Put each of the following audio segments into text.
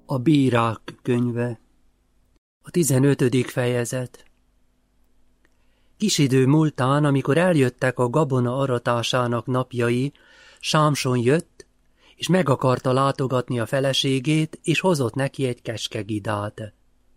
A bírák könyve. A 15. fejezet. Kis idő múltán, amikor eljöttek a gabona aratásának napjai, Sámson jött, és meg akarta látogatni a feleségét, és hozott neki egy kecskegidát.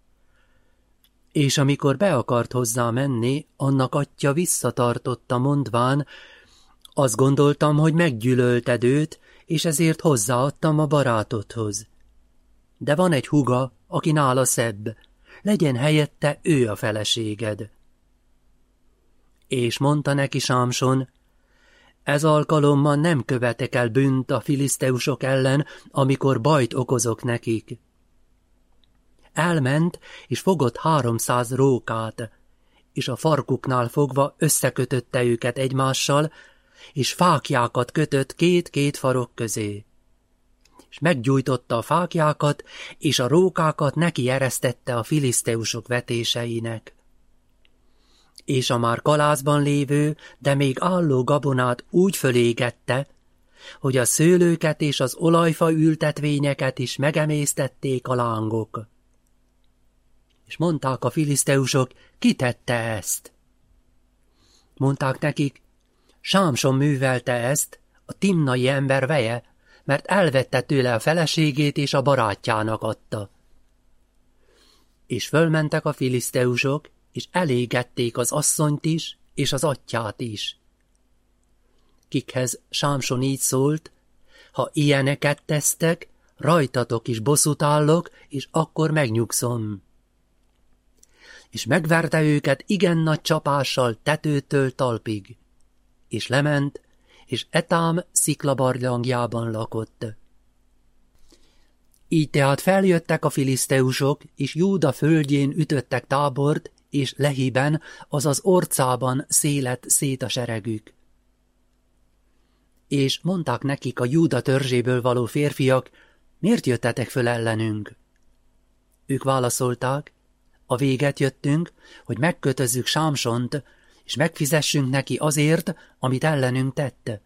És amikor be akart hozzá menni, annak atyja visszatartotta, mondván, azt gondoltam, hogy meggyűlölted őt, és ezért hozzáadtam a barátodhoz. De van egy húga, aki nála szebb, legyen helyette ő a feleséged. És mondta neki Sámson, ez alkalommal nem követek el bűnt a filiszteusok ellen, amikor bajt okozok nekik. Elment, és fogott 300 rókát, és a farkuknál fogva összekötötte őket egymással, és fáklyákat kötött két farok közé. És meggyújtotta a fáklyákat, és a rókákat neki eresztette a filiszteusok vetéseinek. És a már kalászban lévő, de még álló gabonát úgy fölégette, hogy a szőlőket és az olajfa ültetvényeket is megemésztették a lángok. És mondták a filiszteusok, ki tette ezt? Mondták nekik, Sámson művelte ezt, a timnai ember veje, mert elvette tőle a feleségét és a barátjának adta. És fölmentek a filiszteusok, és elégették az asszonyt is, és az atyját is. Kikhez Sámson így szólt, ha ilyeneket tesztek, rajtatok is bosszút állok, és akkor megnyugszom. És megverte őket igen nagy csapással tetőtől talpig, és lement, és Etám sziklabarlangjában lakott. Így tehát feljöttek a filiszteusok, és Júda földjén ütöttek tábort, és Lehiben, azaz Orcában szélet szét a seregük. És mondták nekik a Júda törzséből való férfiak, miért jöttetek föl ellenünk? Ők válaszolták, a véget jöttünk, hogy megkötözzük Sámsont, és megfizessünk neki azért, amit ellenünk tette.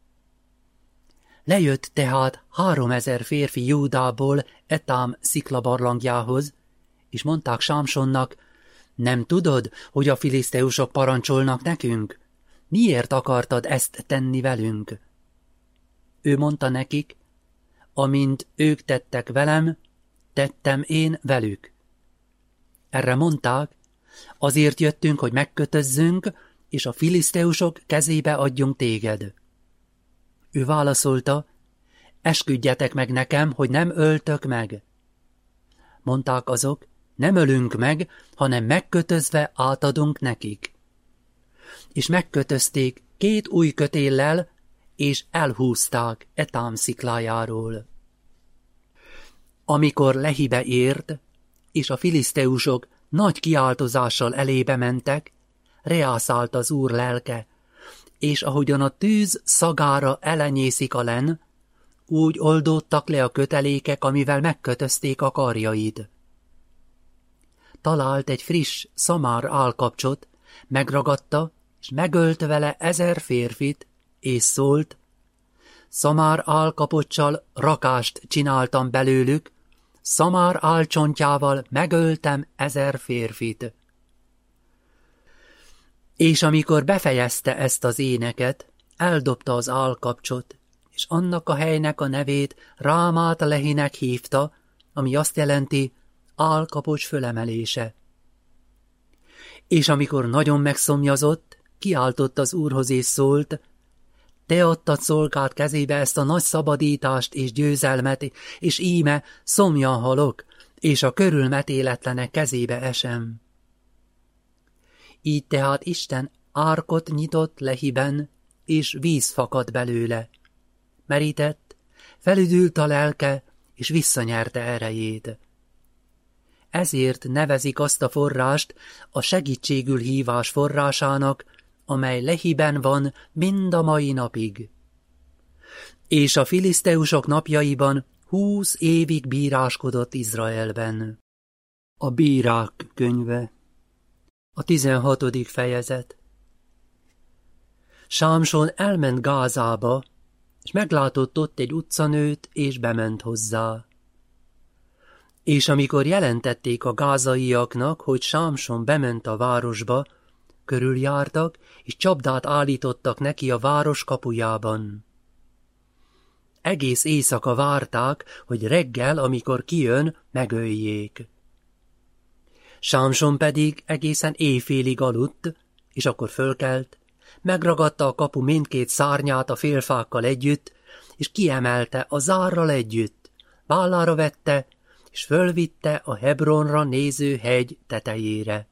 Lejött tehát 3000 férfi Júdából Etám sziklabarlangjához, és mondták Sámsonnak, nem tudod, hogy a filiszteusok parancsolnak nekünk? Miért akartad ezt tenni velünk? Ő mondta nekik, amint ők tettek velem, tettem én velük. Erre mondták, azért jöttünk, hogy megkötözzünk, és a filiszteusok kezébe adjunk téged. Ő válaszolta, esküdjetek meg nekem, hogy nem öltök meg. Mondták azok, nem ölünk meg, hanem megkötözve átadunk nekik. És megkötözték 2 új kötéllel, és elhúzták Etám sziklájáról. Amikor Lehibe ért, és a filiszteusok nagy kiáltozással elébe mentek, reászált az Úr lelke, és ahogyan a tűz szagára elenyészik a len, úgy oldódtak le a kötelékek, amivel megkötözték a karjaid. Talált egy friss szamár állkapcsot, megragadta, és megölt vele 1000 férfit, és szólt, szamár állkapocsal rakást csináltam belőlük, szamár állcsontjával megöltem 1000 férfit. És amikor befejezte ezt az éneket, eldobta az állkapcsot, és annak a helynek a nevét Rámát Lehinek hívta, ami azt jelenti, állkapocs fölemelése. És amikor nagyon megszomjazott, kiáltott az Úrhoz és szólt, te adtad szolgád kezébe ezt a nagy szabadítást és győzelmet, és íme szomjan halok, és a körülmetéletlenek kezébe esem. Így tehát Isten árkot nyitott Lehiben, és víz fakadt belőle. Merített, felüdült a lelke, és visszanyerte erejét. Ezért nevezik azt a forrást a segítségül hívás forrásának, amely Lehiben van mind a mai napig. És a filiszteusok napjaiban 20 évig bíráskodott Izraelben. A bírák könyve. A 16. fejezet. Sámson elment Gázába, és meglátott ott egy utcanőt, és bement hozzá. És amikor jelentették a gázaiaknak, hogy Sámson bement a városba, körüljártak, és csapdát állítottak neki a város kapujában. Egész éjszaka várták, hogy reggel, amikor kijön, megöljék. Sámson pedig egészen éjfélig aludt, és akkor fölkelt, megragadta a kapu mindkét szárnyát a félfákkal együtt, és kiemelte a zárral együtt, vállára vette, és fölvitte a Hebronra néző hegy tetejére.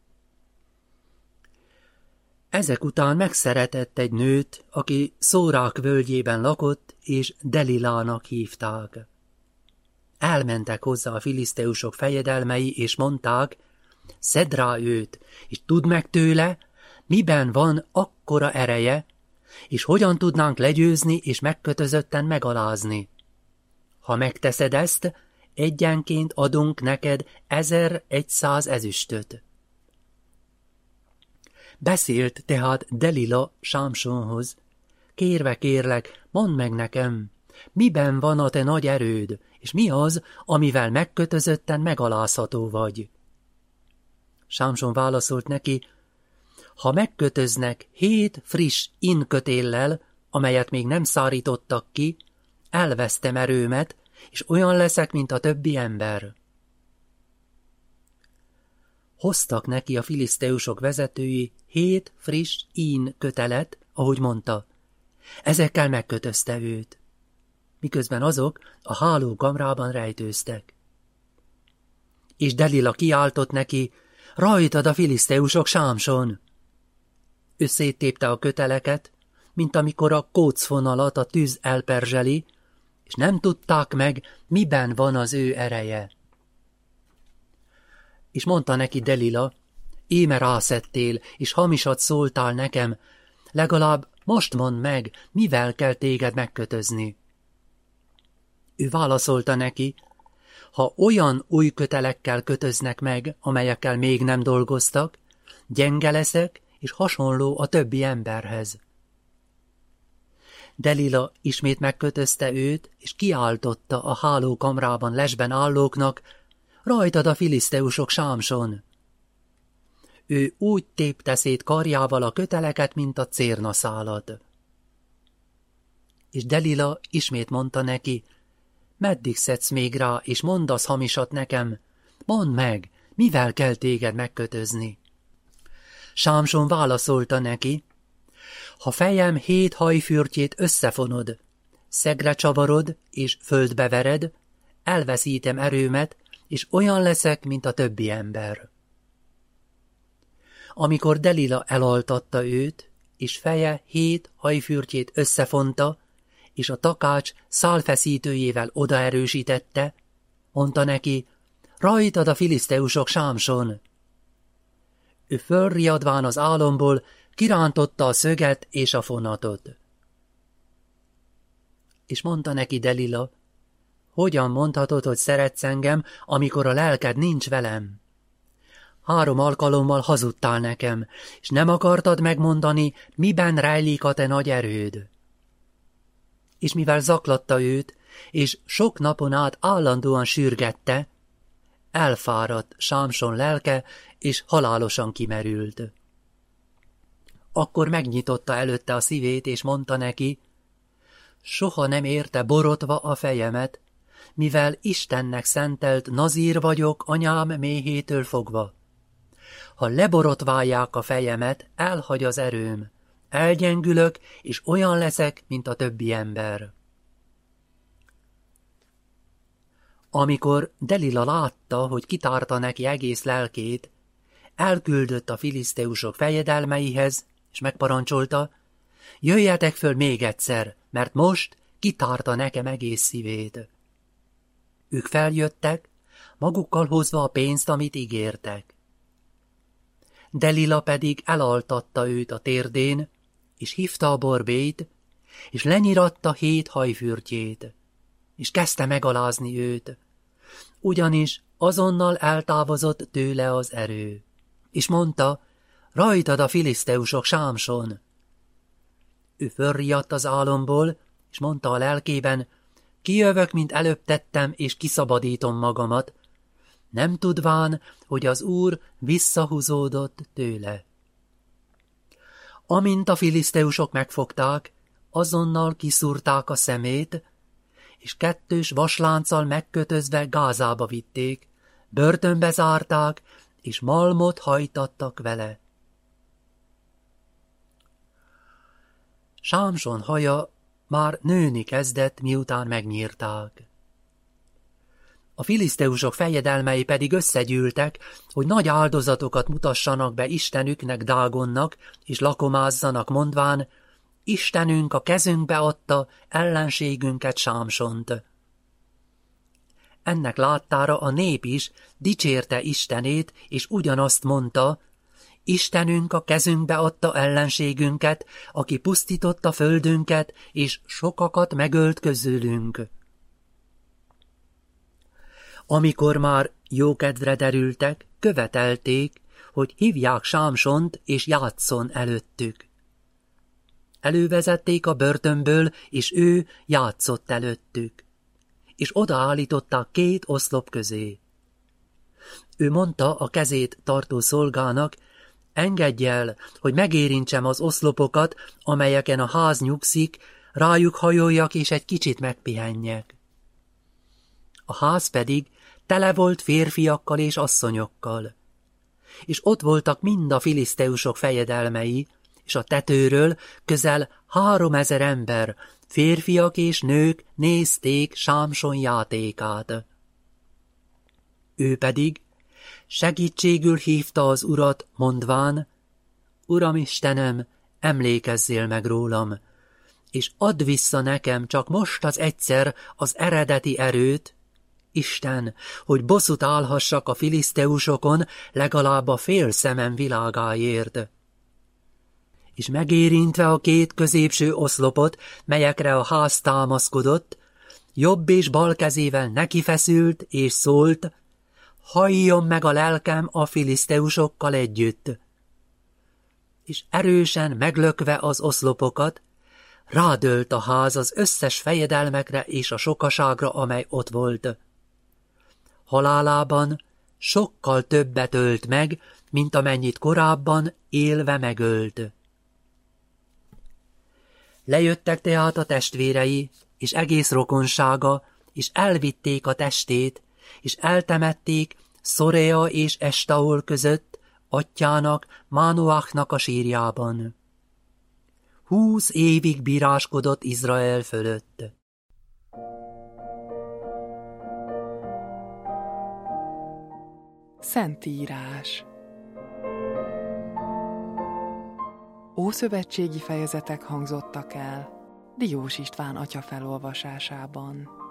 Ezek után megszeretett egy nőt, aki Szórák völgyében lakott, és Delilának hívták. Elmentek hozzá a filiszteusok fejedelmei, és mondták, szedd rá őt, és tudd meg tőle, miben van akkora ereje, és hogyan tudnánk legyőzni és megkötözötten megalázni. Ha megteszed ezt, egyenként adunk neked 1100 ezüstöt. Beszélt tehát Delila Sámsonhoz, kérve kérlek, mondd meg nekem, miben van a te nagy erőd, és mi az, amivel megkötözötten megalázható vagy? Sámson válaszolt neki, ha megkötöznek 7 friss inkötéllel, amelyet még nem szárítottak ki, elvesztem erőmet, és olyan leszek, mint a többi ember. Hoztak neki a filiszteusok vezetői 7 friss kötelet, ahogy mondta. Ezekkel megkötözte őt, miközben azok a hálókamrában rejtőztek. És Delila kiáltott neki, rajtad a filiszteusok, Sámson! Ő széttépte a köteleket, mint amikor a kócfonalat a tűz elperzseli, és nem tudták meg, miben van az ő ereje. És mondta neki Delila, íme rászettél, és hamisat szóltál nekem, legalább most mondd meg, mivel kell téged megkötözni. Ő válaszolta neki, ha olyan új kötelekkel kötöznek meg, amelyekkel még nem dolgoztak, gyenge leszek, és hasonló a többi emberhez. Delila ismét megkötözte őt, és kiáltotta a hálókamrában lesben állóknak, rajtad a filiszteusok, Sámson! Ő úgy tépte szét karjával a köteleket, mint a cérnaszálat. És Delila ismét mondta neki, meddig szedsz még rá, és mondasz hamisat nekem? Mondd meg, mivel kell téged megkötözni? Sámson válaszolta neki, ha fejem 7 hajfürtjét összefonod, szegre csavarod és földbe vered, elveszítem erőmet, és olyan leszek, mint a többi ember. Amikor Delila elaltatta őt, és feje 7 hajfürtjét összefonta, és a takács szálfeszítőjével odaerősítette, mondta neki, rajtad a filiszteusok, Sámson! Ő fölriadván az álomból kirántotta a szöget és a fonatot. És mondta neki Delila, hogyan mondhatod, hogy szeretsz engem, amikor a lelked nincs velem? 3 alkalommal hazudtál nekem, és nem akartad megmondani, miben rejlik a te nagy erőd. És mivel zaklatta őt, és sok napon át állandóan sürgette, elfáradt Sámson lelke, és halálosan kimerült. Akkor megnyitotta előtte a szívét, és mondta neki, soha nem érte borotva a fejemet, mivel Istennek szentelt nazír vagyok anyám méhétől fogva. Ha leborotválják a fejemet, elhagy az erőm, elgyengülök, és olyan leszek, mint a többi ember. Amikor Delila látta, hogy kitárta neki egész lelkét, elküldött a filiszteusok fejedelmeihez, és megparancsolta, jöjjetek föl még egyszer, mert most kitárta nekem egész szívét. Ők feljöttek, magukkal hozva a pénzt, amit ígértek. Delila pedig elaltatta őt a térdén, és hívta a borbélyt, és lenyiratta 7 hajfürtjét, és kezdte megalázni őt, ugyanis azonnal eltávozott tőle az erő, és mondta, rajtad a filiszteusok, Sámson! Ő fölriadt az álomból, és mondta a lelkében, kijövök, mint előbb tettem, és kiszabadítom magamat, nem tudván, hogy az Úr visszahúzódott tőle. Amint a filiszteusok megfogták, azonnal kiszúrták a szemét, és 2 vaslánccal megkötözve Gázába vitték, börtönbe zárták, és malmot hajtattak vele. Sámson haja már nőni kezdett, miután megnyírták. A filiszteusok fejedelmei pedig összegyűltek, hogy nagy áldozatokat mutassanak be Istenüknek, Dágonnak, és lakomázzanak, mondván, Istenünk a kezünkbe adta ellenségünket, Sámsont. Ennek láttára a nép is dicsérte Istenét, és ugyanazt mondta, Istenünk a kezünkbe adta ellenségünket, aki pusztította földünket, és sokakat megölt közülünk. Amikor már jókedvre derültek, követelték, hogy hívják Sámsont, és játsszon előttük. Elővezették a börtönből, és ő játszott előttük, és odaállították 2 oszlop közé. Ő mondta a kezét tartó szolgának, engedj el, hogy megérintsem az oszlopokat, amelyeken a ház nyugszik, rájuk hajoljak, és egy kicsit megpihenjek. A ház pedig tele volt férfiakkal és asszonyokkal, és ott voltak mind a filiszteusok fejedelmei, és a tetőről közel 3000 ember, férfiak és nők nézték Sámson játékát. Ő pedig segítségül hívta az Urat, mondván, Uram Istenem, emlékezzél meg rólam, és add vissza nekem csak most az egyszer az eredeti erőt, Isten, hogy bosszút állhassak a filiszteusokon legalább a fél szemem világáért. És megérintve a 2 középső oszlopot, melyekre a ház támaszkodott, jobb és bal kezével nekifeszült és szólt, hajjon meg a lelkem a filiszteusokkal együtt. És erősen meglökve az oszlopokat, rádölt a ház az összes fejedelmekre és a sokaságra, amely ott volt. Halálában sokkal többet ölt meg, mint amennyit korábban élve megölt. Lejöttek tehát a testvérei, és egész rokonsága, és elvitték a testét, és eltemették Szorea és Estaol között, atyjának, Mánoachnak a sírjában. 20 évig bíráskodott Izrael fölött. Szentírás. Ószövetségi fejezetek hangzottak el Diós István atya felolvasásában.